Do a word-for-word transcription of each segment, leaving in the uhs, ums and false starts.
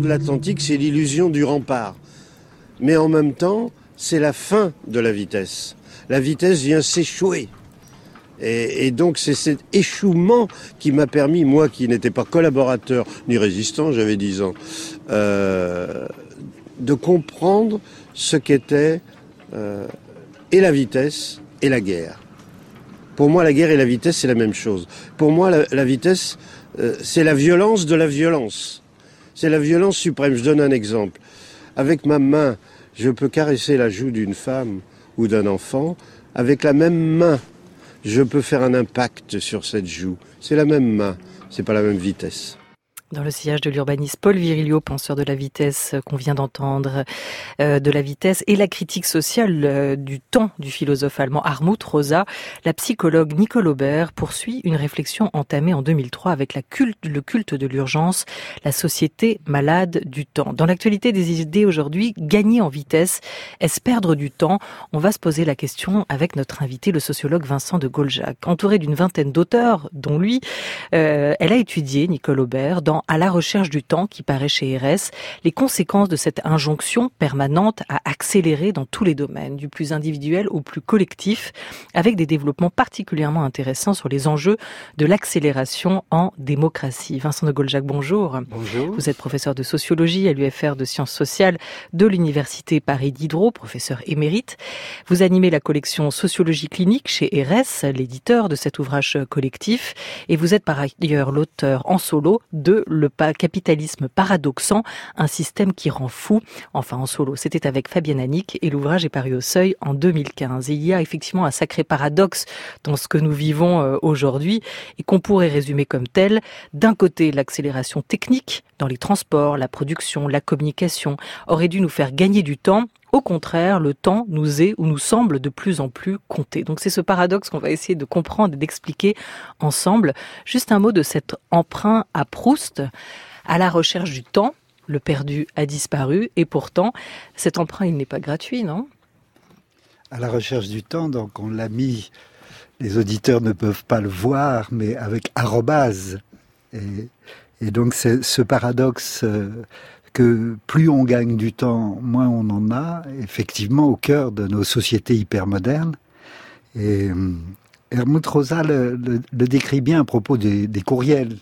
de l'Atlantique, c'est l'illusion du rempart. Mais en même temps, c'est la fin de la vitesse. La vitesse vient s'échouer. Et, et donc c'est cet échouement qui m'a permis, moi qui n'étais pas collaborateur ni résistant, j'avais dix ans, euh, de comprendre ce qu'était euh, et la vitesse et la guerre. Pour moi, la guerre et la vitesse, c'est la même chose. Pour moi, la, la vitesse, euh, c'est la violence de la violence. C'est la violence suprême. Je donne un exemple. Avec ma main, je peux caresser la joue d'une femme ou d'un enfant. Avec la même main, je peux faire un impact sur cette joue. C'est la même main, c'est pas la même vitesse. Dans le sillage de l'urbaniste Paul Virilio, penseur de la vitesse qu'on vient d'entendre, euh, de la vitesse et la critique sociale euh, du temps du philosophe allemand Hartmut Rosa, la psychologue Nicole Aubert poursuit une réflexion entamée en deux mille trois avec la culte, le culte de l'urgence, la société malade du temps. Dans l'actualité des idées aujourd'hui, gagner en vitesse, est-ce perdre du temps? On va se poser la question avec notre invité, le sociologue Vincent de Goljac. Entouré d'une vingtaine d'auteurs, dont lui, euh, elle a étudié, Nicole Aubert, dans À la recherche du temps, qui paraît chez R S, les conséquences de cette injonction permanente à accélérer dans tous les domaines, du plus individuel au plus collectif, avec des développements particulièrement intéressants sur les enjeux de l'accélération en démocratie. Vincent de Goljac, bonjour. Bonjour. Vous êtes professeur de sociologie à l'U F R de sciences sociales de l'Université Paris Diderot, professeur émérite. Vous animez la collection Sociologie clinique chez R S, l'éditeur de cet ouvrage collectif, et vous êtes par ailleurs l'auteur en solo de Le capitalisme paradoxant, un système qui rend fou. Enfin, en solo, c'était avec Fabienne Annick et l'ouvrage est paru au Seuil en deux mille quinze. Et il y a effectivement un sacré paradoxe dans ce que nous vivons aujourd'hui et qu'on pourrait résumer comme tel. D'un côté, l'accélération technique dans les transports, la production, la communication aurait dû nous faire gagner du temps. Au contraire, le temps nous est ou nous semble de plus en plus compté. Donc c'est ce paradoxe qu'on va essayer de comprendre et d'expliquer ensemble. Juste un mot de cet emprunt à Proust, à la recherche du temps. Le perdu a disparu et pourtant, cet emprunt, il n'est pas gratuit, non ? À la recherche du temps, donc on l'a mis, les auditeurs ne peuvent pas le voir, mais avec arrobase. Et, et donc c'est ce paradoxe... Euh, que plus on gagne du temps, moins on en a, effectivement, au cœur de nos sociétés hypermodernes. Et euh, Hartmut Rosa le, le, le décrit bien à propos des, des courriels.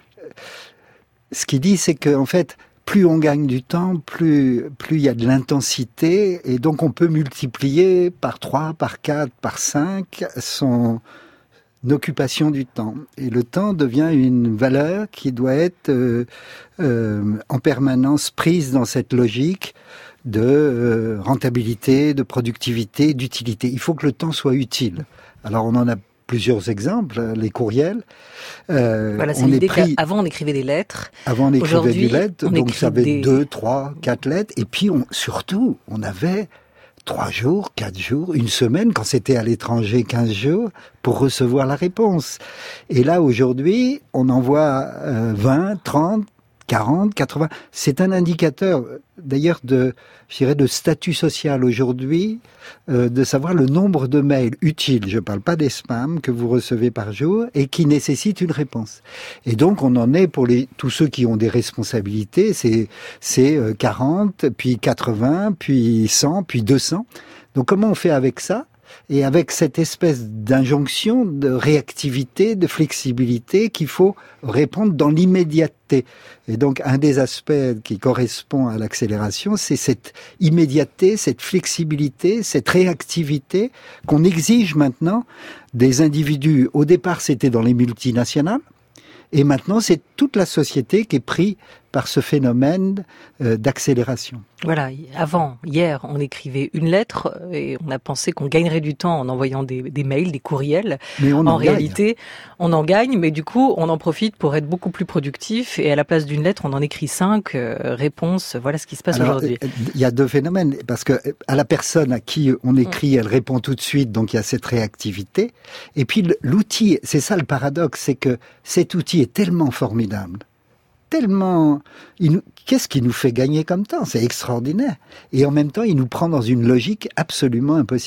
Ce qu'il dit, c'est qu'en fait, plus on gagne du temps, plus plus il y a de l'intensité, et donc on peut multiplier par trois, par quatre, par cinq son occupation du temps. Et le temps devient une valeur qui doit être euh, euh, en permanence prise dans cette logique de euh, rentabilité, de productivité, d'utilité. Il faut que le temps soit utile. Alors on en a plusieurs exemples, les courriels. Euh, voilà, c'est on l'idée est pris... qu'avant on écrivait des lettres. Avant on écrivait Aujourd'hui, des lettres, on donc ça avait des... deux, trois, quatre lettres. Et puis on, surtout, on avait trois jours, quatre jours, une semaine, quand c'était à l'étranger, quinze jours, pour recevoir la réponse. Et là, aujourd'hui, on envoie euh, vingt, trente, quarante, quatre-vingts. C'est un indicateur, d'ailleurs, de, je dirais, de statut social aujourd'hui, euh, de savoir le nombre de mails utiles, je ne parle pas des spams, que vous recevez par jour et qui nécessitent une réponse. Et donc, on en est pour les, tous ceux qui ont des responsabilités, c'est, c'est euh, quarante, puis quatre-vingts, puis cent, puis deux cents. Donc, comment on fait avec ça ? Et avec cette espèce d'injonction de réactivité, de flexibilité qu'il faut répondre dans l'immédiateté. Et donc, un des aspects qui correspond à l'accélération, c'est cette immédiateté, cette flexibilité, cette réactivité qu'on exige maintenant des individus. Au départ, c'était dans les multinationales. Et maintenant, c'est toute la société qui est prise par ce phénomène euh, d'accélération. Voilà, avant, hier, on écrivait une lettre et on a pensé qu'on gagnerait du temps en envoyant des, des mails, des courriels. Mais on en, en gagne. réalité, on en gagne, mais du coup, on en profite pour être beaucoup plus productif et à la place d'une lettre, on en écrit cinq euh, réponses. Voilà ce qui se passe Alors, aujourd'hui. Il y a deux phénomènes, parce que à la personne à qui on écrit, elle répond tout de suite, donc il y a cette réactivité. Et puis l'outil, c'est ça le paradoxe, c'est que cet outil est tellement formidable. Tellement, il nous, qu'est-ce qui nous fait gagner comme temps ? C'est extraordinaire. Et en même temps, il nous prend dans une logique absolument impossible.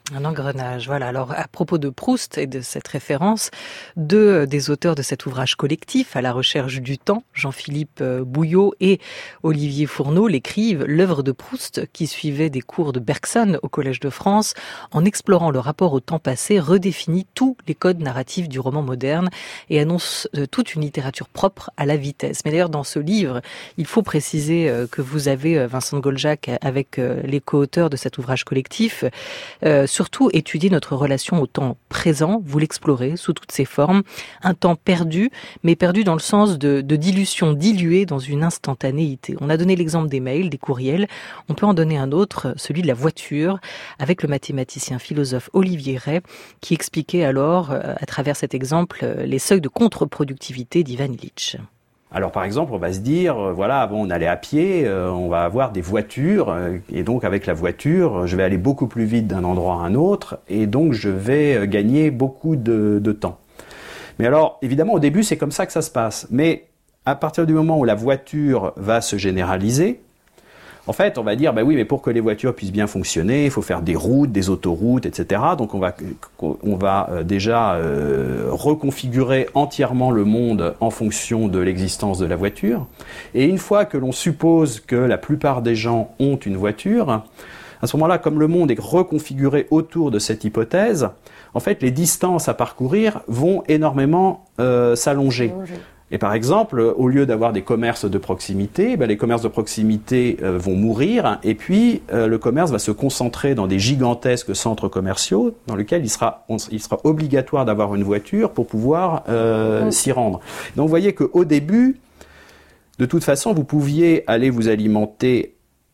Un engrenage, voilà. Alors, à propos de Proust et de cette référence, deux des auteurs de cet ouvrage collectif, À la recherche du temps, Jean-Philippe Bouillot et Olivier Fourneau, l'écrivent. L'œuvre de Proust, qui suivait des cours de Bergson au Collège de France, en explorant le rapport au temps passé, redéfinit tous les codes narratifs du roman moderne et annonce toute une littérature propre à la vitesse. Mais d'ailleurs, dans ce livre, il faut préciser que vous avez, Vincent de Goljac, avec les co-auteurs de cet ouvrage collectif, euh, surtout étudier notre relation au temps présent, vous l'explorez sous toutes ses formes, un temps perdu, mais perdu dans le sens de, de dilution, dilué dans une instantanéité. On a donné l'exemple des mails, des courriels, on peut en donner un autre, celui de la voiture, avec le mathématicien philosophe Olivier Rey, qui expliquait alors, à travers cet exemple, les seuils de contre-productivité d'Ivan Illich. Alors par exemple, on va se dire, euh, voilà, bon, on allait à pied, euh, on va avoir des voitures, euh, et donc avec la voiture, je vais aller beaucoup plus vite d'un endroit à un autre, et donc je vais euh, gagner beaucoup de, de temps. Mais alors, évidemment, au début, c'est comme ça que ça se passe. Mais à partir du moment où la voiture va se généraliser, en fait, on va dire, bah oui, mais pour que les voitures puissent bien fonctionner, il faut faire des routes, des autoroutes, et cetera. Donc on va, on va déjà euh, reconfigurer entièrement le monde en fonction de l'existence de la voiture. Et une fois que l'on suppose que la plupart des gens ont une voiture, à ce moment-là, comme le monde est reconfiguré autour de cette hypothèse, en fait, les distances à parcourir vont énormément euh, s'allonger. Et par exemple, au lieu d'avoir des commerces de proximité, ben les commerces de proximité euh, vont mourir, et puis euh, le commerce va se concentrer dans des gigantesques centres commerciaux dans lesquels il sera, on, il sera obligatoire d'avoir une voiture pour pouvoir euh, s'y rendre. Donc vous voyez qu'au début, de toute façon, vous pouviez aller vous alimenter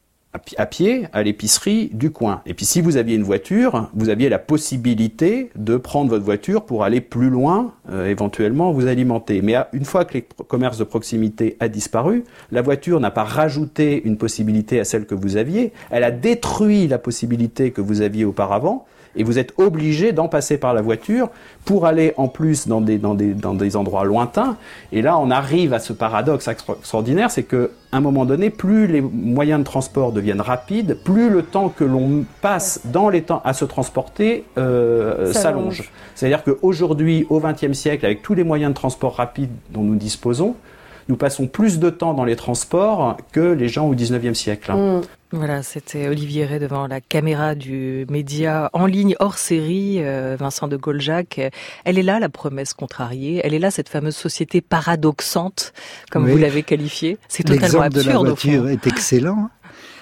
à pied, à l'épicerie du coin. Et puis si vous aviez une voiture, vous aviez la possibilité de prendre votre voiture pour aller plus loin, euh, éventuellement vous alimenter. Mais une fois que les commerces de proximité a disparu, la voiture n'a pas rajouté une possibilité à celle que vous aviez, elle a détruit la possibilité que vous aviez auparavant, et vous êtes obligé d'en passer par la voiture pour aller en plus dans des, dans des, dans des endroits lointains. Et là, on arrive à ce paradoxe extraordinaire, c'est qu'à un moment donné, plus les moyens de transport deviennent rapides, plus le temps que l'on passe dans les temps à se transporter euh, s'allonge. C'est-à-dire qu'aujourd'hui, au vingtième siècle, avec tous les moyens de transport rapides dont nous disposons, nous passons plus de temps dans les transports que les gens au dix-neuvième siècle. Mmh. Voilà, c'était Olivier Rey devant la caméra du média en ligne hors série, euh, Vincent de Goljac. Elle est là, la promesse contrariée. Elle est là, cette fameuse société paradoxante, comme oui. vous l'avez qualifiée. C'est totalement absurde. L'exemple de la voiture est excellent.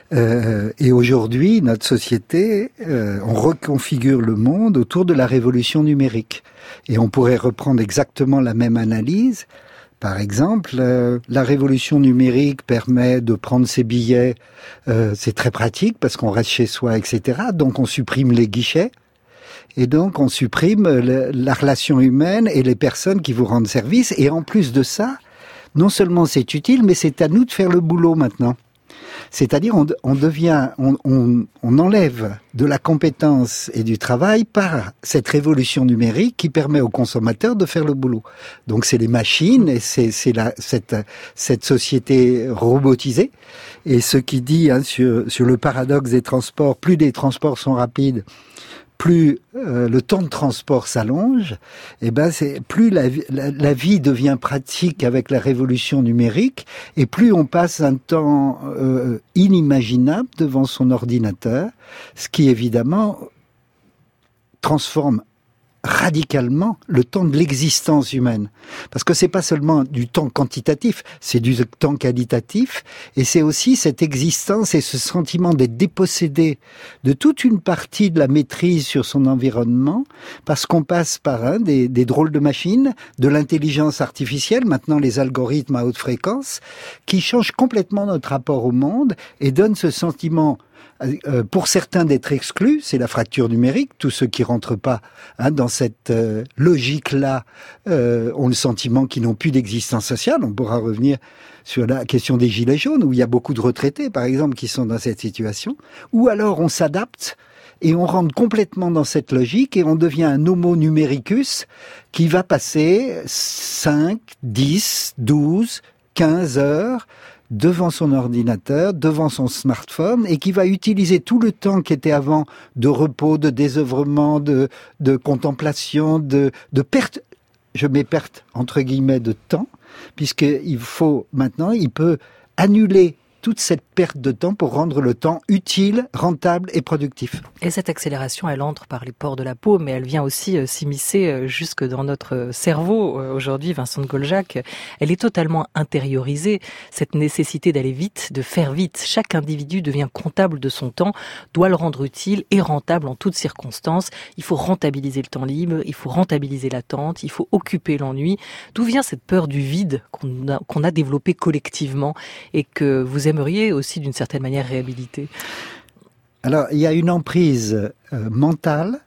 Euh, et aujourd'hui, notre société, euh, on reconfigure le monde autour de la révolution numérique. Et on pourrait reprendre exactement la même analyse. Par exemple, euh, la révolution numérique permet de prendre ses billets, euh, c'est très pratique parce qu'on reste chez soi, et cetera. Donc on supprime les guichets et donc on supprime le, la relation humaine et les personnes qui vous rendent service. Et en plus de ça, non seulement c'est utile, mais c'est à nous de faire le boulot maintenant. C'est-à-dire, on, on devient, on, on, on enlève de la compétence et du travail par cette révolution numérique qui permet aux consommateurs de faire le boulot. Donc, c'est les machines et c'est, c'est la, cette, cette société robotisée. Et ce qui dit hein, sur, sur le paradoxe des transports, plus les transports sont rapides, plus euh, le temps de transport s'allonge, et ben c'est plus la, la, la vie devient pratique avec la révolution numérique, et plus on passe un temps euh, inimaginable devant son ordinateur, ce qui évidemment transforme radicalement le temps de l'existence humaine. Parce que c'est pas seulement du temps quantitatif, c'est du temps qualitatif, et c'est aussi cette existence et ce sentiment d'être dépossédé de toute une partie de la maîtrise sur son environnement, parce qu'on passe par hein, des, des drôles de machines, de l'intelligence artificielle, maintenant les algorithmes à haute fréquence, qui changent complètement notre rapport au monde et donnent ce sentiment Euh, pour certains d'être exclus, c'est la fracture numérique. Tous ceux qui rentrent pas hein, dans cette euh, logique-là euh, ont le sentiment qu'ils n'ont plus d'existence sociale. On pourra revenir sur la question des gilets jaunes, où il y a beaucoup de retraités, par exemple, qui sont dans cette situation. Ou alors on s'adapte et on rentre complètement dans cette logique et on devient un homo numericus qui va passer cinq, dix, douze, quinze heures devant son ordinateur, devant son smartphone, et qui va utiliser tout le temps qui était avant de repos, de désœuvrement, de, de contemplation, de, de perte, je mets perte entre guillemets de temps, puisqu'il faut maintenant, il peut annuler toute cette perte de temps pour rendre le temps utile, rentable et productif. Et cette accélération, elle entre par les pores de la peau, mais elle vient aussi euh, s'immiscer euh, jusque dans notre cerveau. Euh, aujourd'hui, Vincent de Goljac, elle est totalement intériorisée, cette nécessité d'aller vite, de faire vite. Chaque individu devient comptable de son temps, doit le rendre utile et rentable en toutes circonstances. Il faut rentabiliser le temps libre, il faut rentabiliser l'attente, il faut occuper l'ennui. D'où vient cette peur du vide qu'on a, qu'on a développée collectivement et que vous aimeriez aussi d'une certaine manière réhabiliter? Alors, il y a une emprise euh, mentale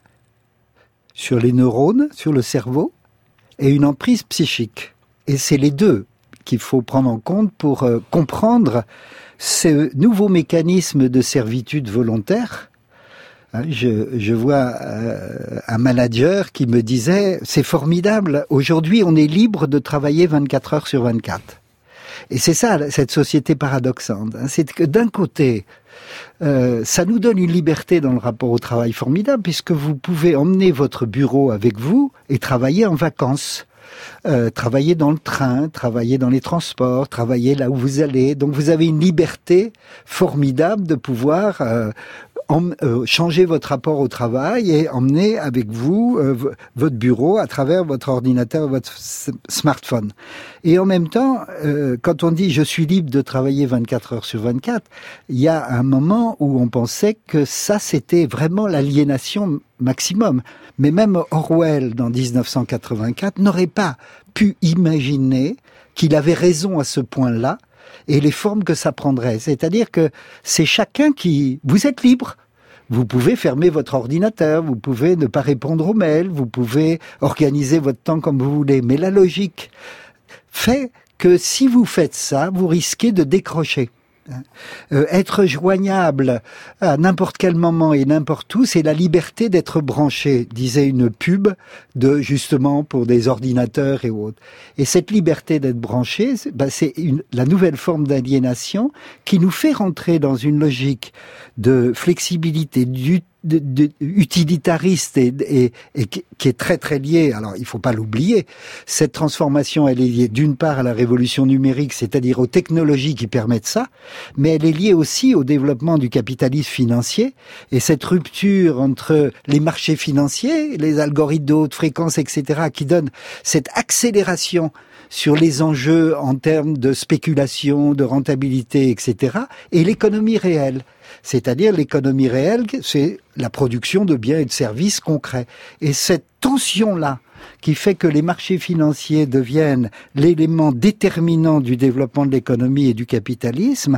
sur les neurones, sur le cerveau, et une emprise psychique. Et c'est les deux qu'il faut prendre en compte pour euh, comprendre ce nouveau mécanisme de servitude volontaire. Hein, je, je vois euh, un manager qui me disait « C'est formidable, aujourd'hui on est libre de travailler vingt-quatre heures sur vingt-quatre ». Et c'est ça, cette société paradoxante. C'est que d'un côté, euh, ça nous donne une liberté dans le rapport au travail formidable, puisque vous pouvez emmener votre bureau avec vous et travailler en vacances. Euh, travailler dans le train, travailler dans les transports, travailler là où vous allez. Donc vous avez une liberté formidable de pouvoir euh, en, euh, changer votre rapport au travail et emmener avec vous euh, v- votre bureau à travers votre ordinateur, votre s- smartphone. Et en même temps, euh, quand on dit je suis libre de travailler vingt-quatre heures sur vingt-quatre, il y a un moment où on pensait que ça c'était vraiment l'aliénation maximum. Mais même Orwell, dans dix-neuf cent quatre-vingt-quatre, n'aurait pas pu imaginer qu'il avait raison à ce point-là et les formes que ça prendrait. C'est-à-dire que c'est chacun qui... Vous êtes libre. Vous pouvez fermer votre ordinateur, vous pouvez ne pas répondre aux mails, vous pouvez organiser votre temps comme vous voulez. Mais la logique fait que si vous faites ça, vous risquez de décrocher. Euh, être joignable à n'importe quel moment et n'importe où, c'est la liberté d'être branché, disait une pub de justement pour des ordinateurs et autres. Et cette liberté d'être branché, c'est, bah, c'est une, la nouvelle forme d'aliénation qui nous fait rentrer dans une logique de flexibilité, du De, de, utilitariste et, et, et qui est très très liée, alors il faut pas l'oublier, cette transformation elle est liée d'une part à la révolution numérique, c'est-à-dire aux technologies qui permettent ça, mais elle est liée aussi au développement du capitalisme financier et cette rupture entre les marchés financiers, les algorithmes de haute fréquence, et cetera, qui donnent cette accélération sur les enjeux en termes de spéculation, de rentabilité, et cetera, et l'économie réelle. C'est-à-dire l'économie réelle, c'est la production de biens et de services concrets. Et cette tension-là, qui fait que les marchés financiers deviennent l'élément déterminant du développement de l'économie et du capitalisme,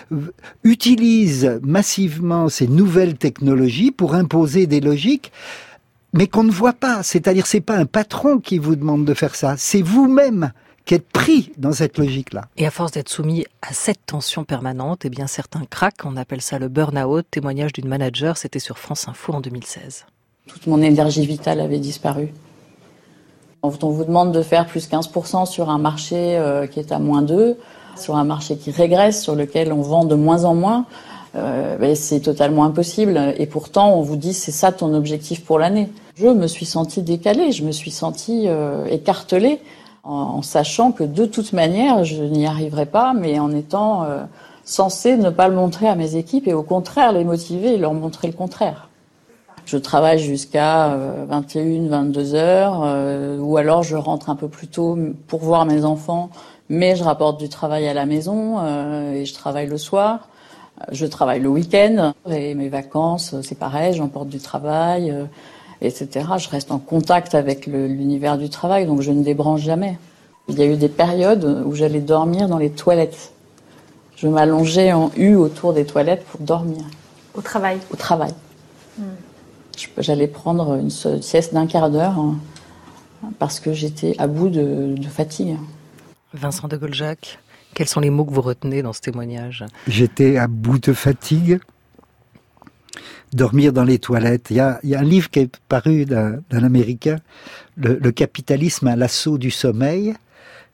utilise massivement ces nouvelles technologies pour imposer des logiques, mais qu'on ne voit pas. C'est-à-dire, c'est pas un patron qui vous demande de faire ça, c'est vous-même qui êtes pris dans cette logique-là. Et à force d'être soumis à cette tension permanente, eh bien certains craquent, on appelle ça le burn-out. Témoignage d'une manager, c'était sur France Info en deux mille seize. Toute mon énergie vitale avait disparu. Quand on vous demande de faire plus quinze pour cent sur un marché euh, qui est à moins deux, sur un marché qui régresse, sur lequel on vend de moins en moins, euh, ben c'est totalement impossible. Et pourtant, on vous dit c'est ça ton objectif pour l'année. Je me suis sentie décalée, je me suis sentie euh, écartelée, en sachant que de toute manière, je n'y arriverai pas, mais en étant euh, censée ne pas le montrer à mes équipes et au contraire les motiver et leur montrer le contraire. Je travaille jusqu'à euh, vingt et une, vingt-deux heures, euh, ou alors je rentre un peu plus tôt pour voir mes enfants, mais je rapporte du travail à la maison euh, et je travaille le soir. Je travaille le week-end et mes vacances, c'est pareil, j'emporte du travail. Euh, et cetera. Je reste en contact avec le, l'univers du travail, donc je ne débranche jamais. Il y a eu des périodes où j'allais dormir dans les toilettes. Je m'allongeais en U autour des toilettes pour dormir. Au travail Au travail. Mmh. Je, j'allais prendre une sieste d'un quart d'heure hein, parce que j'étais à bout de, de fatigue. Vincent de Goljac, quels sont les mots que vous retenez dans ce témoignage ? J'étais à bout de fatigue. Dormir dans les toilettes. Il y a, il y a un livre qui est paru d'un, d'un Américain, le, le capitalisme à l'assaut du sommeil,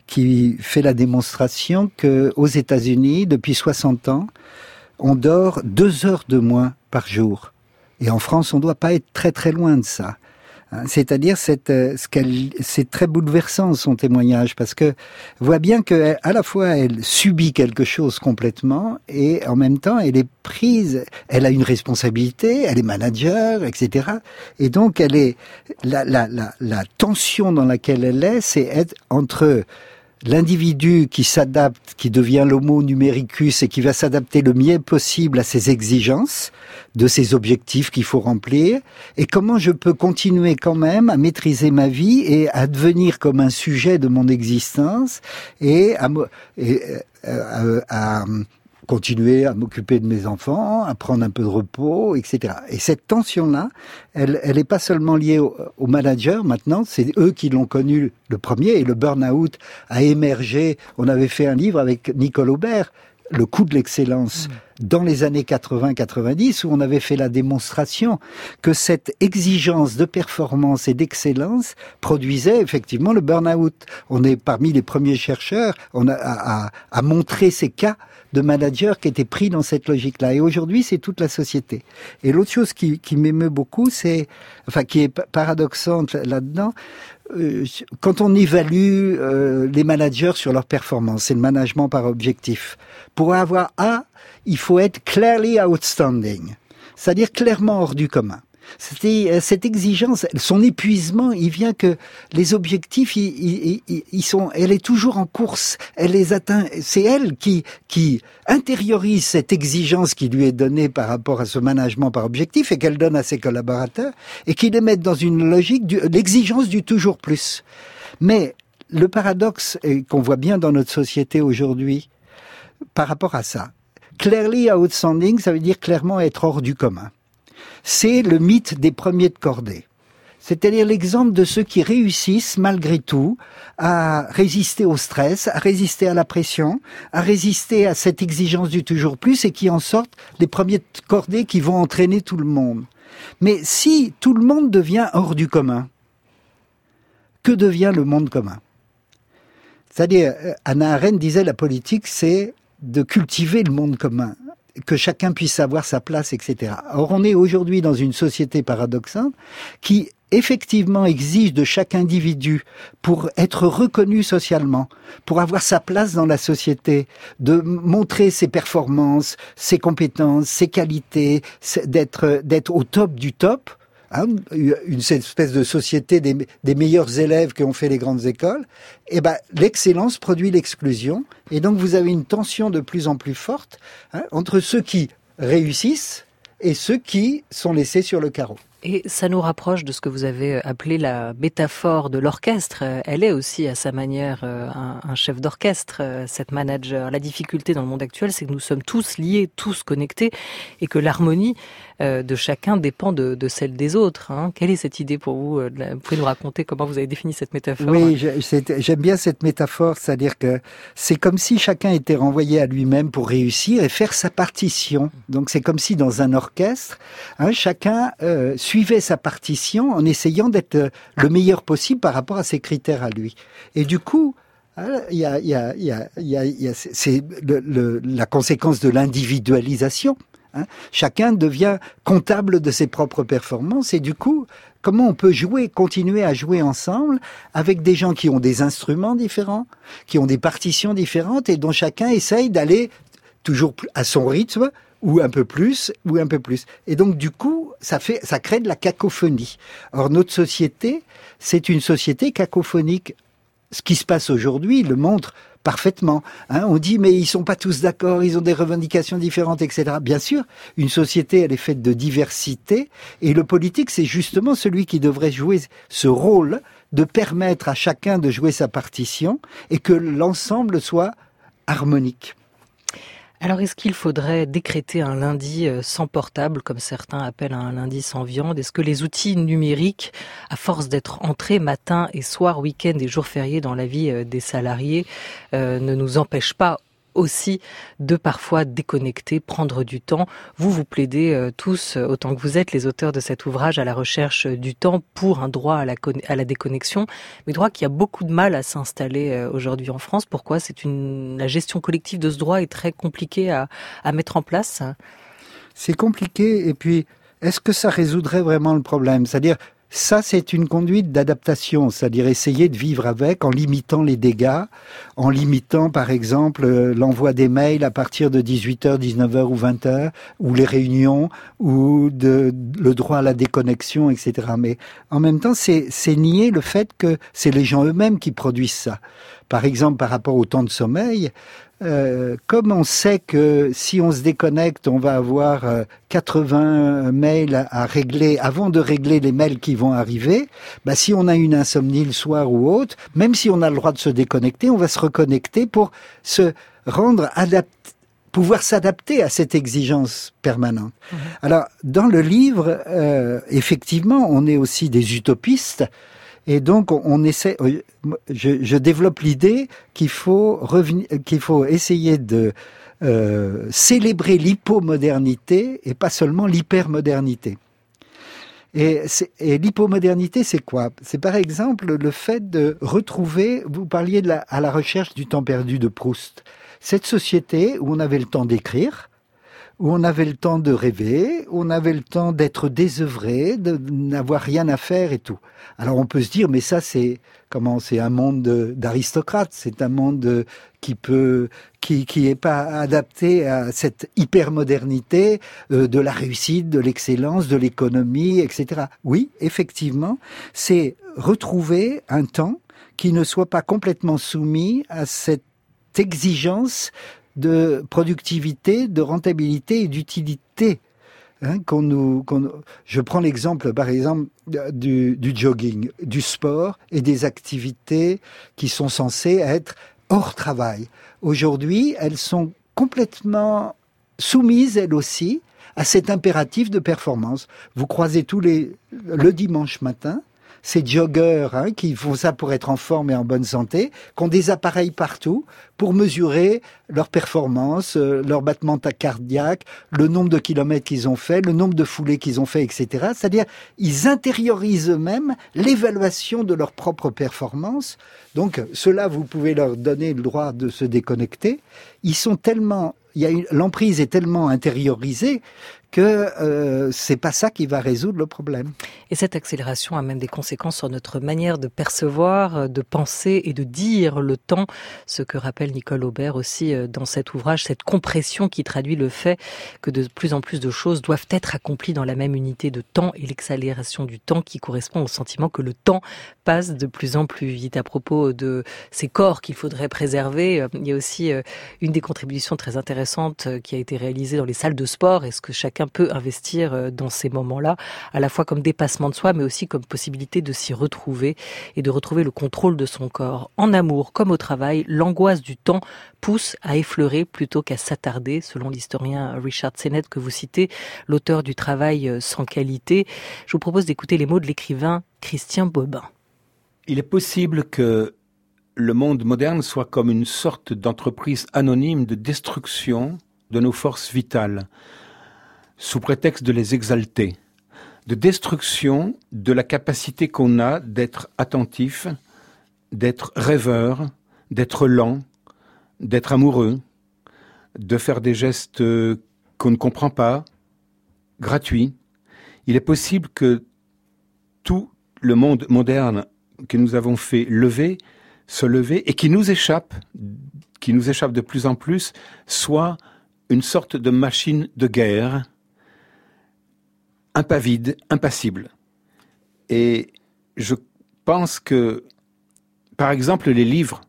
qui fait la démonstration que aux États-Unis, depuis soixante ans, on dort deux heures de moins par jour. Et en France, on ne doit pas être très très loin de ça. C'est-à-dire, cette, ce qu'elle, c'est très bouleversant son témoignage, parce que voit bien que à la fois elle subit quelque chose complètement et en même temps elle est prise, elle a une responsabilité, elle est manager, et cetera. Et donc elle est la la la, la tension dans laquelle elle est, c'est être entre l'individu qui s'adapte, qui devient l'homo numericus et qui va s'adapter le mieux possible à ses exigences, de ses objectifs qu'il faut remplir, et comment je peux continuer quand même à maîtriser ma vie et à devenir comme un sujet de mon existence et à, et, euh, à, à continuer à m'occuper de mes enfants, à prendre un peu de repos, et cetera. Et cette tension-là, elle, elle est pas seulement liée aux au managers maintenant, c'est eux qui l'ont connu le premier, et le burn-out a émergé. On avait fait un livre avec Nicole Aubert, Le coût de l'excellence, mmh. dans les années quatre-vingts quatre-vingt-dix, où on avait fait la démonstration que cette exigence de performance et d'excellence produisait effectivement le burn-out. On est parmi les premiers chercheurs on a, à, à, à montrer ces cas de managers qui étaient pris dans cette logique-là. Et aujourd'hui, c'est toute la société. Et l'autre chose qui, qui m'émeut beaucoup, c'est, enfin, qui est paradoxante là-dedans, euh, quand on évalue euh, les managers sur leur performance, c'est le management par objectif. Pour avoir A, il faut être clearly outstanding, c'est-à-dire clairement hors du commun. C'était cette exigence, son épuisement, il vient que les objectifs, ils, ils, ils sont, elle est toujours en course, elle les atteint. C'est elle qui qui intériorise cette exigence qui lui est donnée par rapport à ce management par objectif et qu'elle donne à ses collaborateurs et qui les met dans une logique de l'exigence du toujours plus. Mais le paradoxe qu'on voit bien dans notre société aujourd'hui, par rapport à ça, clearly outstanding, ça veut dire clairement être hors du commun. C'est le mythe des premiers de cordée. C'est-à-dire l'exemple de ceux qui réussissent malgré tout à résister au stress, à résister à la pression, à résister à cette exigence du toujours plus et qui en sortent les premiers de cordée qui vont entraîner tout le monde. Mais si tout le monde devient hors du commun, que devient le monde commun ? C'est-à-dire, Hannah Arendt disait la politique, c'est de cultiver le monde commun, que chacun puisse avoir sa place, et cetera. Or, on est aujourd'hui dans une société paradoxale qui, effectivement, exige de chaque individu, pour être reconnu socialement, pour avoir sa place dans la société, de montrer ses performances, ses compétences, ses qualités, d'être, d'être au top du top, hein, une espèce de société des, des meilleurs élèves qui ont fait les grandes écoles, et ben l'excellence produit l'exclusion, et donc vous avez une tension de plus en plus forte hein, entre ceux qui réussissent et ceux qui sont laissés sur le carreau. Et ça nous rapproche de ce que vous avez appelé la métaphore de l'orchestre. Elle est aussi, à sa manière, un, un chef d'orchestre, cette manager. La difficulté dans le monde actuel, c'est que nous sommes tous liés, tous connectés, et que l'harmonie de chacun dépend de, de celle des autres. Hein. Quelle est cette idée pour vous ? Vous pouvez nous raconter comment vous avez défini cette métaphore ? Oui, j'aime bien cette métaphore, c'est-à-dire que c'est comme si chacun était renvoyé à lui-même pour réussir et faire sa partition. Donc c'est comme si dans un orchestre, hein, chacun euh, suivait sa partition en essayant d'être le meilleur possible par rapport à ses critères à lui. Et du coup, il y a, il y a, il y a, il y a, il y a c'est le, le, la conséquence de l'individualisation. Hein. Chacun devient comptable de ses propres performances et du coup, comment on peut jouer, continuer à jouer ensemble avec des gens qui ont des instruments différents, qui ont des partitions différentes et dont chacun essaye d'aller toujours à son rythme ou un peu plus, ou un peu plus. Et donc, du coup, ça fait, ça crée de la cacophonie. Or, notre société, c'est une société cacophonique. Ce qui se passe aujourd'hui le montre parfaitement. Hein, on dit, mais ils sont pas tous d'accord, ils ont des revendications différentes, et cetera. Bien sûr, une société, elle est faite de diversité, et le politique, c'est justement celui qui devrait jouer ce rôle de permettre à chacun de jouer sa partition, et que l'ensemble soit harmonique. Alors, est-ce qu'il faudrait décréter un lundi sans portable, comme certains appellent un lundi sans viande ? Est-ce que les outils numériques, à force d'être entrés matin et soir, week-end et jours fériés dans la vie des salariés, euh, ne nous empêchent pas aussi de parfois déconnecter, prendre du temps. Vous, vous plaidez euh, tous, autant que vous êtes les auteurs de cet ouvrage, à la recherche du temps pour un droit à la, à la déconnexion, mais droit qui a beaucoup de mal à s'installer euh, aujourd'hui en France. Pourquoi? C'est une, la gestion collective de ce droit est très compliquée à, à mettre en place. C'est compliqué, et puis est-ce que ça résoudrait vraiment le problème? C'est-à-dire, ça, c'est une conduite d'adaptation, c'est-à-dire essayer de vivre avec en limitant les dégâts, en limitant, par exemple, l'envoi des mails à partir de dix-huit heures, dix-neuf heures ou vingt heures, ou les réunions, ou de, le droit à la déconnexion, et cetera. Mais en même temps, c'est, c'est nier le fait que c'est les gens eux-mêmes qui produisent ça. Par exemple, par rapport au temps de sommeil, Euh, comme on sait que si on se déconnecte, on va avoir euh, quatre-vingts mails à, à régler avant de régler les mails qui vont arriver, bah, si on a une insomnie le soir ou autre, même si on a le droit de se déconnecter, on va se reconnecter pour se rendre adapté, pouvoir s'adapter à cette exigence permanente. Mmh. Alors, dans le livre, euh, effectivement, on est aussi des utopistes. Et donc, on, on essaie. Je, je développe l'idée qu'il faut revenir, qu'il faut essayer de euh, célébrer l'hypomodernité et pas seulement l'hypermodernité. Et, et l'hypomodernité, c'est quoi? C'est par exemple le fait de retrouver. Vous parliez de la, à la recherche du temps perdu de Proust. Cette société où on avait le temps d'écrire, où on avait le temps de rêver, où on avait le temps d'être désœuvré, de n'avoir rien à faire et tout. Alors on peut se dire, mais ça c'est comment? C'est un monde d'aristocrates, c'est un monde qui peut, qui qui est pas adapté à cette hypermodernité euh, de la réussite, de l'excellence, de l'économie, et cetera. Oui, effectivement, c'est retrouver un temps qui ne soit pas complètement soumis à cette exigence de productivité, de rentabilité et d'utilité. Hein, qu'on nous, qu'on, je prends l'exemple, par exemple, du, du jogging, du sport et des activités qui sont censées être hors travail. Aujourd'hui, elles sont complètement soumises, elles aussi, à cet impératif de performance. Vous croisez tous les, le dimanche matin, ces joggeurs hein, qui font ça pour être en forme et en bonne santé, qui ont des appareils partout pour mesurer leur performance, euh, leur battement cardiaque, le nombre de kilomètres qu'ils ont fait, le nombre de foulées qu'ils ont fait, et cetera. C'est-à-dire, ils intériorisent eux-mêmes l'évaluation de leur propre performance. Donc, ceux-là, vous pouvez leur donner le droit de se déconnecter. Ils sont tellement... Il y a une, l'emprise est tellement intériorisée que euh, c'est pas ça qui va résoudre le problème. Et cette accélération a même des conséquences sur notre manière de percevoir, de penser et de dire le temps, ce que rappelle Nicole Aubert aussi dans cet ouvrage, cette compression qui traduit le fait que de plus en plus de choses doivent être accomplies dans la même unité de temps et l'accélération du temps qui correspond au sentiment que le temps passe de plus en plus vite. À propos de ces corps qu'il faudrait préserver, il y a aussi une des contributions très intéressantes qui a été réalisée dans les salles de sport et ce que chacun peut investir dans ces moments-là, à la fois comme dépassement de soi, mais aussi comme possibilité de s'y retrouver et de retrouver le contrôle de son corps. En amour comme au travail, l'angoisse du temps pousse à effleurer plutôt qu'à s'attarder, selon l'historien Richard Sennett que vous citez, l'auteur du Travail sans qualité. Je vous propose d'écouter les mots de l'écrivain Christian Bobin. Il est possible que le monde moderne soit comme une sorte d'entreprise anonyme de destruction de nos forces vitales, sous prétexte de les exalter, de destruction de la capacité qu'on a d'être attentif, d'être rêveur, d'être lent, d'être amoureux, de faire des gestes qu'on ne comprend pas, gratuits. Il est possible que tout le monde moderne que nous avons fait lever, se lever, et qui nous échappe, qui nous échappe de plus en plus, soit une sorte de machine de guerre, impavide, impassible. Et je pense que, par exemple, les livres,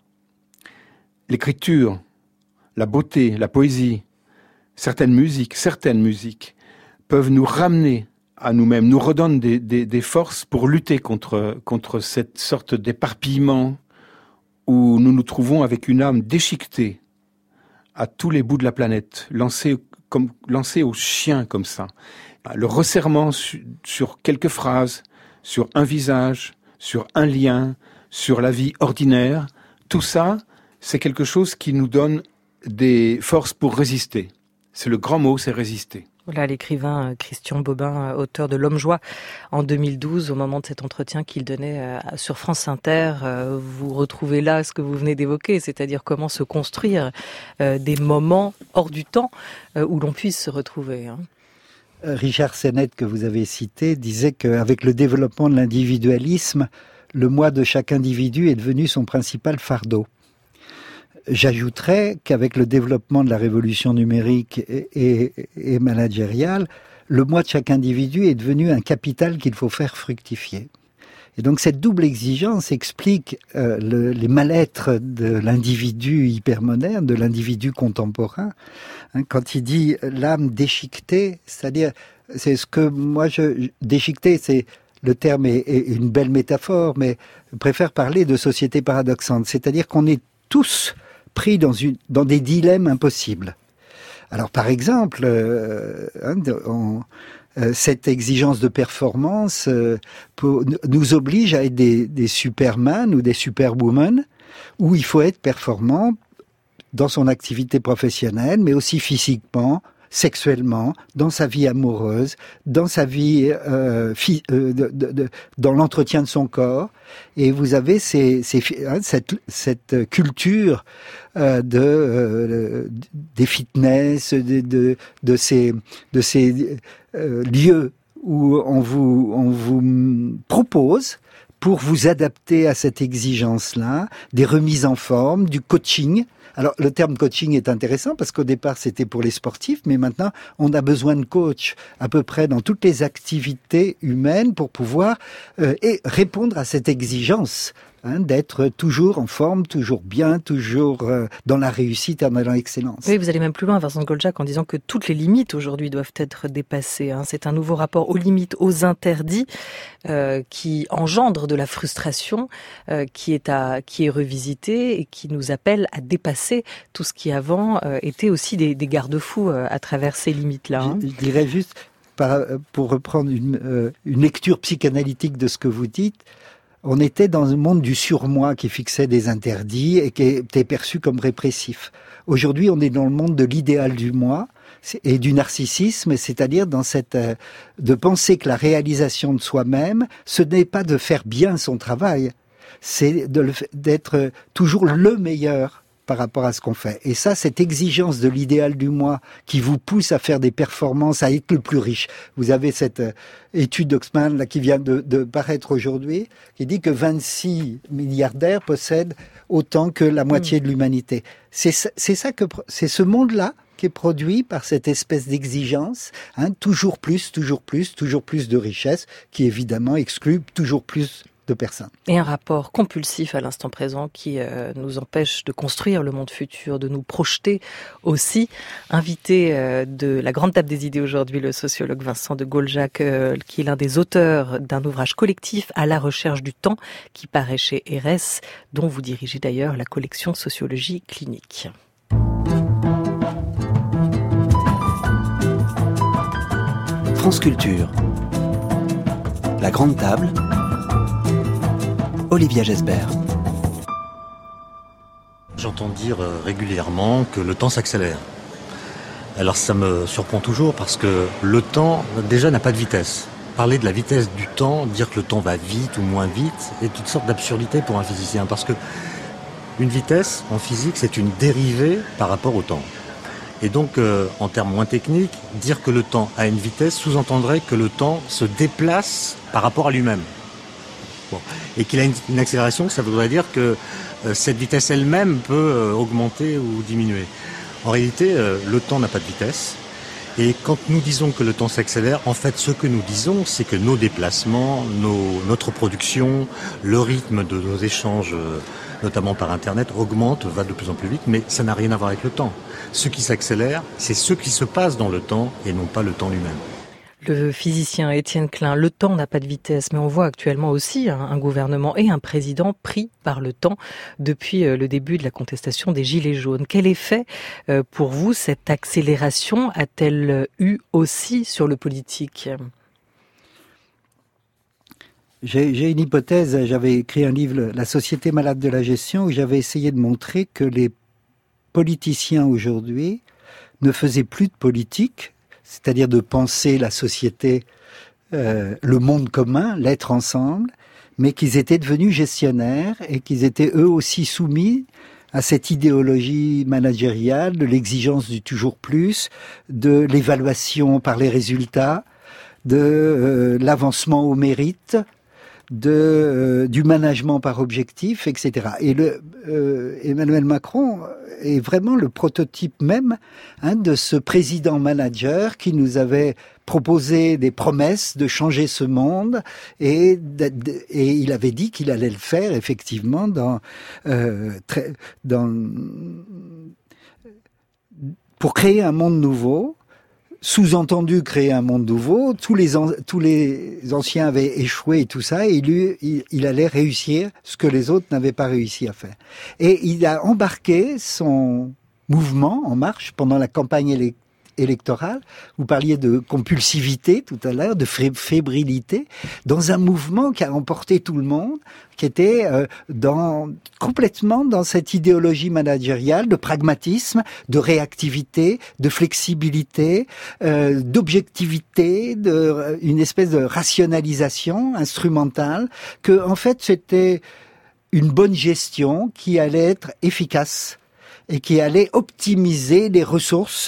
l'écriture, la beauté, la poésie, certaines musiques, certaines musiques peuvent nous ramener à nous-mêmes, nous redonnent des, des, des forces pour lutter contre, contre cette sorte d'éparpillement où nous nous trouvons avec une âme déchiquetée à tous les bouts de la planète, lancée, comme, lancée aux chiens comme ça. Le resserrement su, sur quelques phrases, sur un visage, sur un lien, sur la vie ordinaire, tout ça, c'est quelque chose qui nous donne des forces pour résister. C'est le grand mot, c'est résister. Voilà l'écrivain Christian Bobin, auteur de L'Homme-Joie en deux mille douze, au moment de cet entretien qu'il donnait sur France Inter. Vous retrouvez là ce que vous venez d'évoquer, c'est-à-dire comment se construire des moments hors du temps où l'on puisse se retrouver. Richard Sennett, que vous avez cité, disait qu'avec le développement de l'individualisme, le moi de chaque individu est devenu son principal fardeau. J'ajouterais qu'avec le développement de la révolution numérique et, et, et managériale, le moi de chaque individu est devenu un capital qu'il faut faire fructifier. Et donc cette double exigence explique euh, le, les mal-être de l'individu hypermoderne, de l'individu contemporain. Hein, quand il dit l'âme déchiquetée, c'est-à-dire, c'est ce que moi je... Déchiquetée, c'est... Le terme est, est une belle métaphore, mais je préfère parler de société paradoxante. C'est-à-dire qu'on est tous pris dans, une, dans des dilemmes impossibles. Alors par exemple, euh, hein, on, euh, cette exigence de performance euh, pour, nous oblige à être des, des superman ou des superwoman, où il faut être performant dans son activité professionnelle, mais aussi physiquement, sexuellement, dans sa vie amoureuse, dans sa vie, euh, fi, euh, de, de, de, dans l'entretien de son corps. Et vous avez ces, ces, hein, cette, cette culture euh, de euh, des fitness, de, de, de ces, de ces euh, lieux où on vous, on vous propose, pour vous adapter à cette exigence-là, des remises en forme, du coaching. Alors, le terme coaching est intéressant parce qu'au départ, c'était pour les sportifs, mais maintenant, on a besoin de coach à peu près dans toutes les activités humaines pour pouvoir euh, et répondre à cette exigence hein, d'être toujours en forme, toujours bien, toujours euh, dans la réussite et dans l'excellence. Oui, vous allez même plus loin, Vincent de Goldjak, en disant que toutes les limites aujourd'hui doivent être dépassées. Hein. C'est un nouveau rapport aux limites, aux interdits, euh, qui engendre de la frustration, euh, qui est à, qui est revisité et qui nous appelle à dépasser tout ce qui avant euh, était aussi des, des garde-fous euh, à travers ces limites-là. Hein. Je, je dirais juste, par, pour reprendre une, euh, une lecture psychanalytique de ce que vous dites, on était dans un monde du surmoi qui fixait des interdits et qui était perçu comme répressif. Aujourd'hui, on est dans le monde de l'idéal du moi et du narcissisme, c'est-à-dire dans cette euh, de penser que la réalisation de soi-même, ce n'est pas de faire bien son travail, c'est de le, d'être toujours le meilleur par rapport à ce qu'on fait. Et ça, cette exigence de l'idéal du moi qui vous pousse à faire des performances, à être le plus riche. Vous avez cette euh, étude d'Oxman là, qui vient de, de paraître aujourd'hui, qui dit que vingt-six milliardaires possèdent autant que la moitié mmh. de l'humanité. C'est, c'est, ça que, c'est ce monde-là qui est produit par cette espèce d'exigence, hein, toujours plus, toujours plus, toujours plus de richesse, qui évidemment exclut toujours plus de personnes. Et un rapport compulsif à l'instant présent qui euh, nous empêche de construire le monde futur, de nous projeter aussi. Invité euh, de la grande table des idées aujourd'hui, le sociologue Vincent de Goldjak, euh, qui est l'un des auteurs d'un ouvrage collectif à la recherche du temps, qui paraît chez E R E S, dont vous dirigez d'ailleurs la collection Sociologie clinique. France Culture. La grande table. Olivia Gesbert. J'entends dire régulièrement que le temps s'accélère. Alors ça me surprend toujours parce que le temps déjà n'a pas de vitesse. Parler de la vitesse du temps, dire que le temps va vite ou moins vite, est une sorte d'absurdité pour un physicien parce que une vitesse en physique c'est une dérivée par rapport au temps. Et donc euh, en termes moins techniques, dire que le temps a une vitesse sous-entendrait que le temps se déplace par rapport à lui-même. Bon. Et qu'il a une, une accélération, ça voudrait dire que euh, cette vitesse elle-même peut euh, augmenter ou diminuer. En réalité, euh, le temps n'a pas de vitesse. Et quand nous disons que le temps s'accélère, en fait, ce que nous disons, c'est que nos déplacements, nos, notre production, le rythme de nos échanges, euh, notamment par Internet, augmente, va de plus en plus vite, mais ça n'a rien à voir avec le temps. Ce qui s'accélère, c'est ce qui se passe dans le temps et non pas le temps lui-même. Le physicien Étienne Klein, le temps n'a pas de vitesse, mais on voit actuellement aussi un, un gouvernement et un président pris par le temps depuis le début de la contestation des Gilets jaunes. Quel effet, euh, pour vous, cette accélération a-t-elle eu aussi sur le politique ? J'ai, j'ai une hypothèse, j'avais écrit un livre, La société malade de la gestion, où j'avais essayé de montrer que les politiciens aujourd'hui ne faisaient plus de politique, c'est-à-dire de penser la société, euh, le monde commun, l'être ensemble, mais qu'ils étaient devenus gestionnaires et qu'ils étaient eux aussi soumis à cette idéologie managériale de l'exigence du toujours plus, de l'évaluation par les résultats, de euh, l'avancement au mérite, de euh, du management par objectif, et cetera. Et le euh, Emmanuel Macron est vraiment le prototype même hein, de ce président manager qui nous avait proposé des promesses de changer ce monde et, de, de, et il avait dit qu'il allait le faire effectivement dans euh, très, dans pour créer un monde nouveau. Sous-entendu créer un monde nouveau, tous les an- tous les anciens avaient échoué et tout ça, et lui, il, il allait réussir ce que les autres n'avaient pas réussi à faire. Et il a embarqué son mouvement en marche pendant la campagne électorale. électorale, vous parliez de compulsivité tout à l'heure, de fébrilité, dans un mouvement qui a emporté tout le monde, qui était euh, dans, complètement dans cette idéologie managériale de pragmatisme, de réactivité, de flexibilité, euh, d'objectivité, de, euh, une espèce de rationalisation instrumentale, que en fait c'était une bonne gestion qui allait être efficace et qui allait optimiser les ressources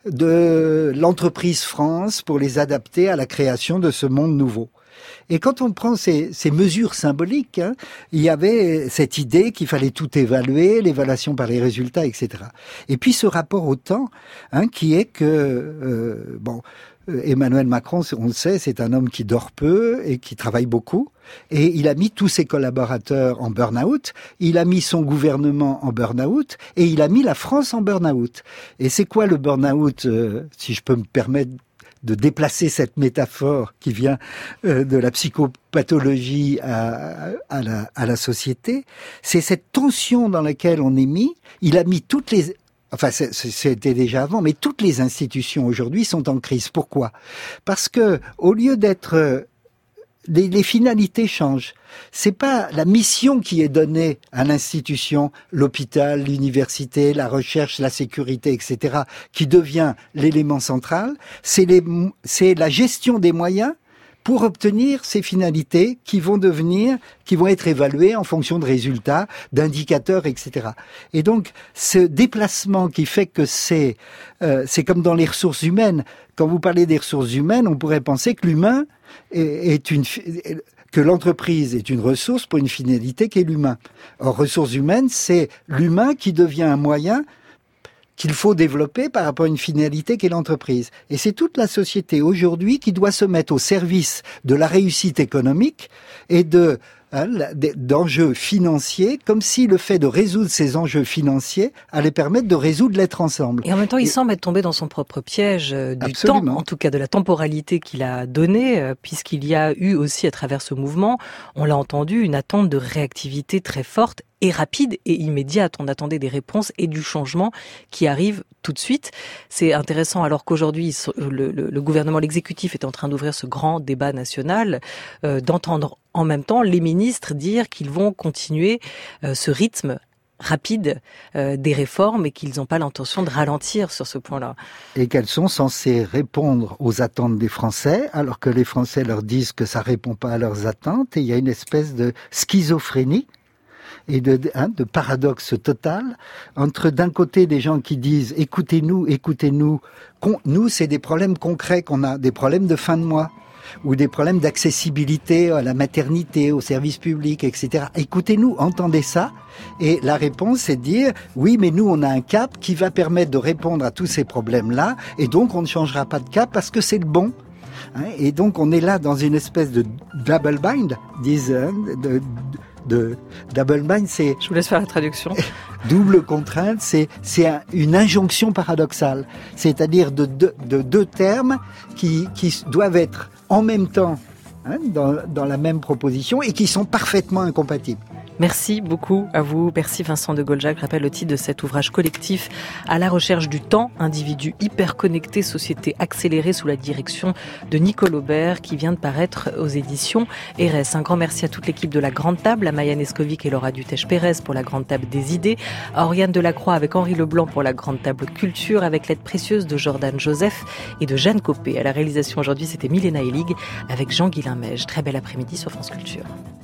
de l'entreprise France pour les adapter à la création de ce monde nouveau. Et quand on prend ces, ces mesures symboliques, hein, il y avait cette idée qu'il fallait tout évaluer, l'évaluation par les résultats, et cetera. Et puis ce rapport au temps, hein, qui est que, euh, bon, Emmanuel Macron, on le sait, c'est un homme qui dort peu et qui travaille beaucoup. Et il a mis tous ses collaborateurs en burn-out, il a mis son gouvernement en burn-out, et il a mis la France en burn-out. Et c'est quoi le burn-out, euh, si je peux me permettre de déplacer cette métaphore qui vient euh, de la psychopathologie à, à, la, à la société? C'est cette tension dans laquelle on est mis. Il a mis toutes les... Enfin, c'était déjà avant, mais toutes les institutions aujourd'hui sont en crise. Pourquoi? Parce que, au lieu d'être... Les, les finalités changent. C'est pas la mission qui est donnée à l'institution, l'hôpital, l'université, la recherche, la sécurité, et cetera, qui devient l'élément central. C'est les, c'est la gestion des moyens pour obtenir ces finalités qui vont devenir, qui vont être évaluées en fonction de résultats, d'indicateurs, et cetera. Et donc, ce déplacement qui fait que c'est, euh, c'est comme dans les ressources humaines. Quand vous parlez des ressources humaines, on pourrait penser que l'humain est, est une, que l'entreprise est une ressource pour une finalité qui est l'humain. Or, ressources humaines, c'est l'humain qui devient un moyen qu'il faut développer par rapport à une finalité qu'est l'entreprise. Et c'est toute la société aujourd'hui qui doit se mettre au service de la réussite économique et de hein, d'enjeux financiers, comme si le fait de résoudre ces enjeux financiers allait permettre de résoudre l'être ensemble. Et en même temps, il et... semble être tombé dans son propre piège euh, du Absolument. temps, en tout cas de la temporalité qu'il a donnée, euh, puisqu'il y a eu aussi à travers ce mouvement, on l'a entendu, une attente de réactivité très forte et rapide et immédiate. On attendait des réponses et du changement qui arrive tout de suite. C'est intéressant alors qu'aujourd'hui, le, le, le gouvernement, l'exécutif est en train d'ouvrir ce grand débat national, euh, d'entendre en même temps les ministres dire qu'ils vont continuer euh, ce rythme rapide euh, des réformes et qu'ils n'ont pas l'intention de ralentir sur ce point-là. Et qu'elles sont censées répondre aux attentes des Français, alors que les Français leur disent que ça répond pas à leurs attentes, et il y a une espèce de schizophrénie et de, hein, de paradoxe total entre d'un côté des gens qui disent écoutez-nous, écoutez-nous, Con, nous c'est des problèmes concrets qu'on a, des problèmes de fin de mois ou des problèmes d'accessibilité à la maternité, aux services publics, et cetera. Écoutez-nous, entendez ça. Et la réponse, c'est de dire, oui, mais nous, on a un cap qui va permettre de répondre à tous ces problèmes-là, et donc on ne changera pas de cap parce que c'est le bon. Hein, et donc on est là dans une espèce de double bind, disent, hein, de, de de double bind, c'est... Je vous laisse faire la traduction. Double contrainte, c'est, c'est un, une injonction paradoxale. C'est-à-dire de, de, de deux termes qui, qui doivent être en même temps hein, dans, dans la même proposition et qui sont parfaitement incompatibles. Merci beaucoup à vous. Merci Vincent de Goljac. Je rappelle le titre de cet ouvrage collectif à la recherche du temps, individu hyper connecté, société accélérée sous la direction de Nicole Aubert qui vient de paraître aux éditions Erès. Un grand merci à toute l'équipe de La Grande Table, à Maya Neskovic et Laura Dutèche-Pérez pour La Grande Table des idées, à Oriane Delacroix avec Henri Leblanc pour La Grande Table culture avec l'aide précieuse de Jordan Joseph et de Jeanne Copé. À la réalisation aujourd'hui, c'était Milena Elig avec Jean-Guilain Mège. Très bel après-midi sur France Culture.